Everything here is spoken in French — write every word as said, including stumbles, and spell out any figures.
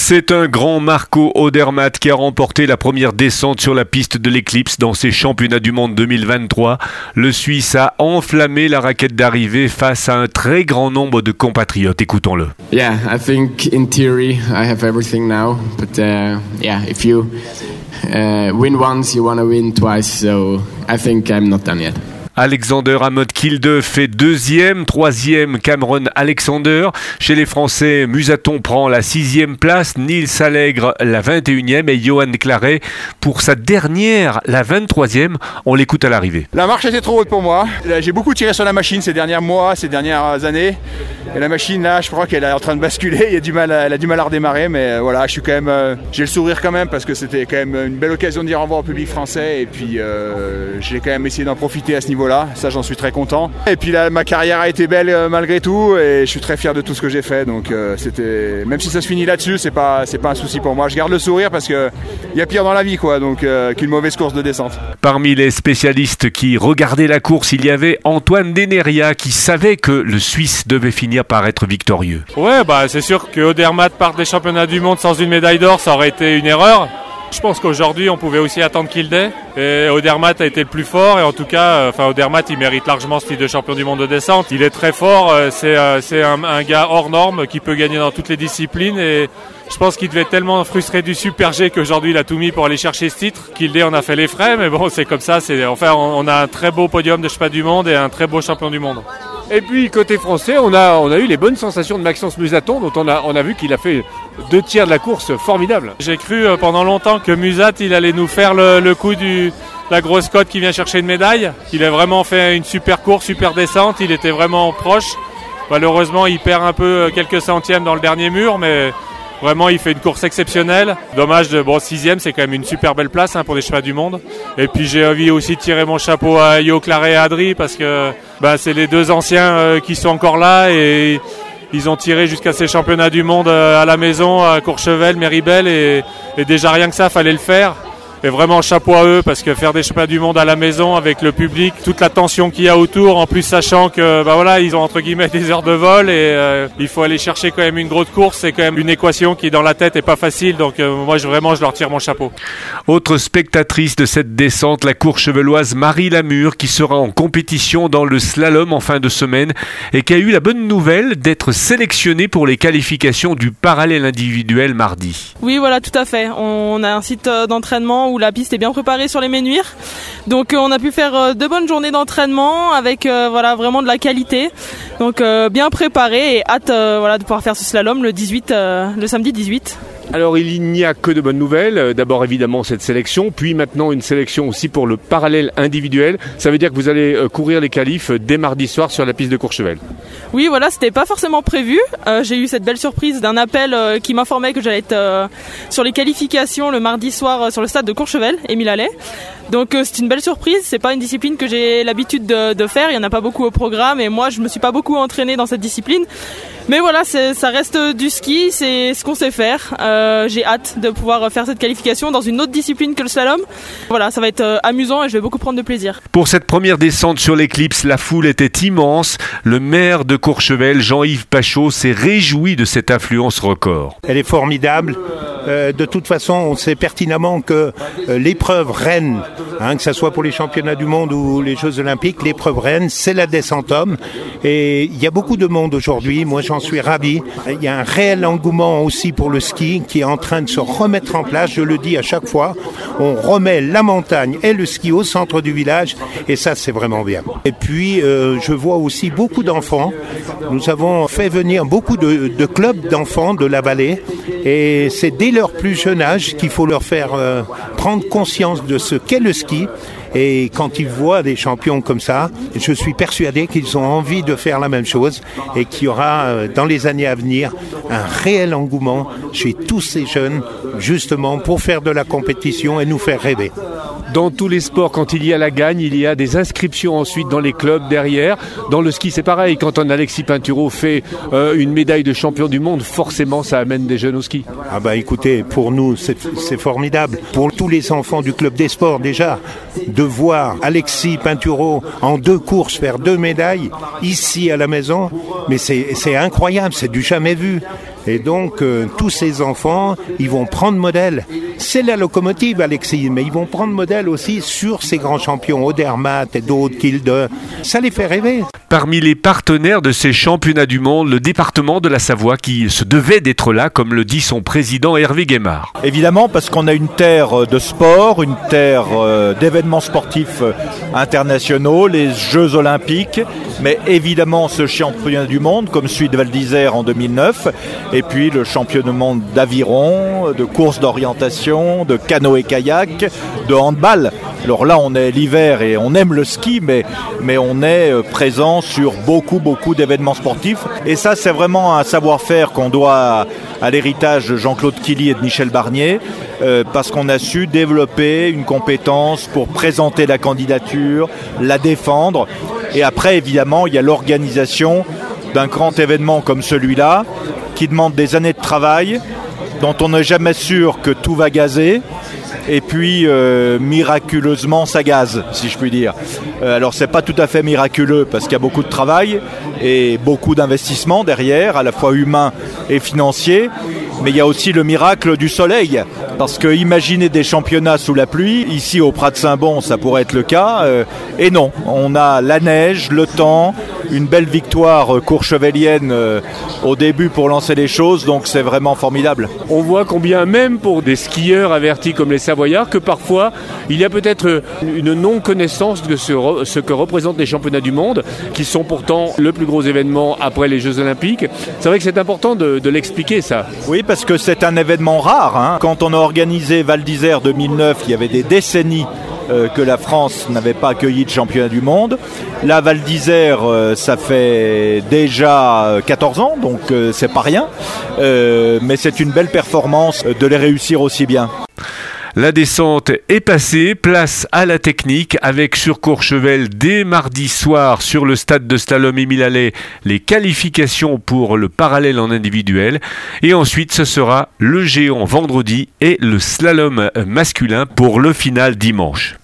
C'est un grand Marco Odermatt qui a remporté la première descente sur la piste de l'Eclipse dans ces championnats du monde deux mille vingt-trois. Le Suisse a enflammé la raquette d'arrivée face à un très grand nombre de compatriotes. Écoutons-le. Yeah, I think in theory I have everything now, but uh, yeah, if you uh, win once, you want to win twice, so I think I'm not done yet. Alexander Amott-Kilde fait deuxième, troisième Cameron Alexander. Chez les Français, Musaton prend la sixième place, Nils Allègre la vingt et unième et Johan Claret pour sa dernière, la vingt-troisième. On l'écoute à l'arrivée. La marche était trop haute pour moi. J'ai beaucoup tiré sur la machine ces derniers mois, ces dernières années. Et la machine là, je crois qu'elle est en train de basculer. Il y a du mal, à, elle a du mal à redémarrer, mais voilà, je suis quand même, euh, j'ai le sourire quand même parce que c'était quand même une belle occasion de dire au revoir au public français. Et puis euh, j'ai quand même essayé d'en profiter à ce niveau-là. Là, ça j'en suis très content. Et puis là, ma carrière a été belle euh, malgré tout et je suis très fier de tout ce que j'ai fait. Donc euh, c'était, même si ça se finit là-dessus, c'est pas, c'est pas un souci pour moi. Je garde le sourire parce que il y a pire dans la vie, quoi. Donc euh, qu'une mauvaise course de descente. Parmi les spécialistes qui regardaient la course, il y avait Antoine Deneria qui savait que le Suisse devait finir par être victorieux. Ouais, bah c'est sûr que Odermatt parte des championnats du monde sans une médaille d'or, ça aurait été une erreur. Je pense qu'aujourd'hui, on pouvait aussi attendre Kilde. Et Odermatt a été le plus fort. Et en tout cas, enfin, Odermatt, il mérite largement ce titre de champion du monde de descente. Il est très fort. C'est, c'est un, un gars hors norme qui peut gagner dans toutes les disciplines. Et je pense qu'il devait être tellement frustré du Super G qu'aujourd'hui, il a tout mis pour aller chercher ce titre. Kilde en a fait les frais. Mais bon, c'est comme ça. C'est, enfin, on a un très beau podium de championnat du monde et un très beau champion du monde. Et puis côté français, on a, on a eu les bonnes sensations de Maxence Musaton, dont on a, on a vu qu'il a fait deux tiers de la course formidables. J'ai cru euh, pendant longtemps que Musat, il allait nous faire le, le coup du la grosse cote qui vient chercher une médaille. Il a vraiment fait une super course, super descente, il était vraiment proche. Malheureusement, il perd un peu quelques centièmes dans le dernier mur, mais vraiment, il fait une course exceptionnelle. Dommage, de, bon, sixième, c'est quand même une super belle place hein, pour les chemins du monde. Et puis j'ai envie aussi de tirer mon chapeau à Yo Claret et Adri parce que bah, c'est les deux anciens euh, qui sont encore là et ils ont tiré jusqu'à ces championnats du monde euh, à la maison, à Courchevel, Méribel et, et déjà rien que ça, fallait le faire. Et vraiment chapeau à eux parce que faire des championnats du monde à la maison avec le public, toute la tension qu'il y a autour, en plus sachant que bah voilà, ils ont entre guillemets des heures de vol et euh, il faut aller chercher quand même une grosse course, c'est quand même une équation qui dans la tête est pas facile, donc euh, moi je, vraiment je leur tire mon chapeau. Autre spectatrice de cette descente, la courcheveloise Marie Lamure qui sera en compétition dans le slalom en fin de semaine et qui a eu la bonne nouvelle d'être sélectionnée pour les qualifications du parallèle individuel mardi. Oui voilà, tout à fait, on a un site d'entraînement où la piste est bien préparée sur les Ménuires. Donc euh, on a pu faire euh, deux bonnes journées d'entraînement avec euh, voilà, vraiment de la qualité. Donc euh, bien préparé et hâte euh, voilà, de pouvoir faire ce slalom le, dix-huit, euh, le samedi dix-huit. Alors il n'y a que de bonnes nouvelles, d'abord évidemment cette sélection, puis maintenant une sélection aussi pour le parallèle individuel. Ça veut dire que vous allez courir les qualifs dès mardi soir sur la piste de Courchevel. Oui voilà, c'était pas forcément prévu. Euh, j'ai eu cette belle surprise d'un appel euh, qui m'informait que j'allais être euh, sur les qualifications le mardi soir euh, sur le stade de Courchevel, Émile Allais. Donc euh, c'est une belle surprise, c'est pas une discipline que j'ai l'habitude de, de faire, il y en a pas beaucoup au programme et moi je me suis pas beaucoup entraînée dans cette discipline. Mais voilà, c'est, ça reste du ski, c'est ce qu'on sait faire. Euh, j'ai hâte de pouvoir faire cette qualification dans une autre discipline que le slalom. Voilà, ça va être euh, amusant et je vais beaucoup prendre de plaisir. Pour cette première descente sur l'Eclipse, la foule était immense. Le maire de Courchevel, Jean-Yves Pachot, s'est réjoui de cette affluence record. Elle est formidable. Euh, de toute façon, on sait pertinemment que euh, l'épreuve reine, hein, que ce soit pour les championnats du monde ou les Jeux olympiques, l'épreuve reine, c'est la descente homme. Et il y a beaucoup de monde aujourd'hui. Moi, j'en suis ravi. Il y a un réel engouement aussi pour le ski qui est en train de se remettre en place. Je le dis à chaque fois. On remet la montagne et le ski au centre du village. Et ça, c'est vraiment bien. Et puis, euh, je vois aussi beaucoup d'enfants. Nous avons fait venir beaucoup de, de clubs d'enfants de la vallée. Et c'est dès leur plus jeune âge qu'il faut leur faire euh, prendre conscience de ce qu'est le ski. Et quand ils voient des champions comme ça, je suis persuadé qu'ils ont envie de faire la même chose et qu'il y aura euh, dans les années à venir un réel engouement chez tous ces jeunes justement pour faire de la compétition et nous faire rêver. Dans tous les sports, quand il y a la gagne, il y a des inscriptions ensuite dans les clubs derrière. Dans le ski, c'est pareil. Quand un Alexis Pinturo fait euh, une médaille de champion du monde, forcément, ça amène des jeunes au ski. Ah bah écoutez, pour nous, c'est, c'est formidable. Pour tous les enfants du club des sports, déjà, de voir Alexis Pinturo en deux courses faire deux médailles ici à la maison, mais c'est, c'est incroyable, c'est du jamais vu. Et donc, euh, tous ces enfants, ils vont prendre modèle. C'est la locomotive, Alexis, mais ils vont prendre modèle aussi sur ces grands champions, Odermatt et d'autres, Kilde. Ça les fait rêver. Parmi les partenaires de ces championnats du monde, le département de la Savoie qui se devait d'être là, comme le dit son président Hervé Guémard. Évidemment, parce qu'on a une terre de sport, une terre d'événements sportifs internationaux, les Jeux Olympiques, mais évidemment ce championnat du monde, comme celui de Val d'Isère en deux mille neuf, et puis le championnat du monde d'aviron, de course d'orientation, de canoë-kayak, de handball. Alors là, on est l'hiver et on aime le ski, mais, mais on est présent sur beaucoup, beaucoup d'événements sportifs. Et ça, c'est vraiment un savoir-faire qu'on doit à l'héritage de Jean-Claude Killy et de Michel Barnier, euh, parce qu'on a su développer une compétence pour présenter la candidature, la défendre. Et après, évidemment, il y a l'organisation d'un grand événement comme celui-là, qui demande des années de travail, dont on n'est jamais sûr que tout va gazer. Et puis euh, miraculeusement ça gaze, si je puis dire. Euh, alors c'est pas tout à fait miraculeux parce qu'il y a beaucoup de travail et beaucoup d'investissements derrière, à la fois humains et financiers. Mais il y a aussi le miracle du soleil, parce que imaginer des championnats sous la pluie, ici au Prat de Saint-Bon ça pourrait être le cas, euh, et non, on a la neige, le temps, une belle victoire euh, courchevellienne euh, au début pour lancer les choses, donc c'est vraiment formidable. On voit combien même pour des skieurs avertis comme les Savoyards, que parfois il y a peut-être une non-connaissance de ce, re, ce que représentent les championnats du monde, qui sont pourtant le plus gros événement après les Jeux Olympiques. C'est vrai que c'est important de, de l'expliquer ça. Oui, parce que c'est un événement rare. Hein. Quand on a organisé Val d'Isère deux mille neuf, il y avait des décennies euh, que la France n'avait pas accueilli de championnat du monde. Là, Val d'Isère, euh, ça fait déjà quatorze ans, donc euh, c'est pas rien. Euh, mais c'est une belle performance de les réussir aussi bien. La descente est passée, place à la technique avec sur Courchevel dès mardi soir sur le stade de slalom Émile Allais les qualifications pour le parallèle en individuel et ensuite ce sera le géant vendredi et le slalom masculin pour le final dimanche.